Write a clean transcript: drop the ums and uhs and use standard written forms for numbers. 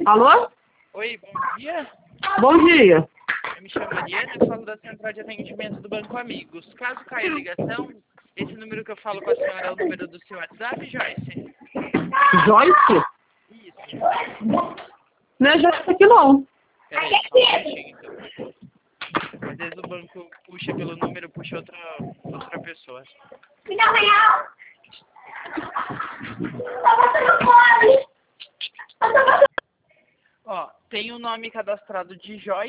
Alô? Oi, bom dia. Bom dia. Eu me chamo Mariana e falo da central de atendimento do Banco Amigos. Caso caia a ligação, esse número que eu falo com a senhora é o número do seu WhatsApp, Joyce? Joyce? Isso. Não é Joyce aqui não. Peraí, só um minutinho então. Às vezes o banco puxa pelo número, puxa outra pessoa. Me dá R$1. Você não pode. Ó, tem o nome cadastrado de Joyce.